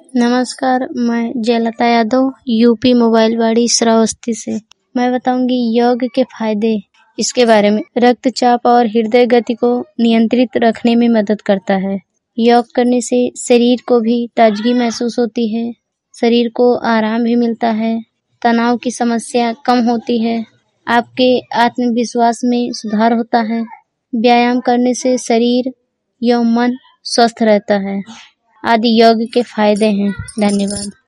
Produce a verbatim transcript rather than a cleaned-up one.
नमस्कार, मैं जयलता Yadav UP mobile वाड़ी श्रावस्ती से। मैं बताऊंगी योग के फायदे इसके बारे में। रक्तचाप और हृदय गति को नियंत्रित रखने में मदद करता है। योग करने से शरीर को भी ताजगी महसूस होती है, शरीर को आराम भी मिलता है, तनाव की समस्या कम होती है, आपके आत्मविश्वास में सुधार होता है। व्यायाम करने से शरीर एवं मन स्वस्थ रहता है आदि योग के फायदे हैं। धन्यवाद।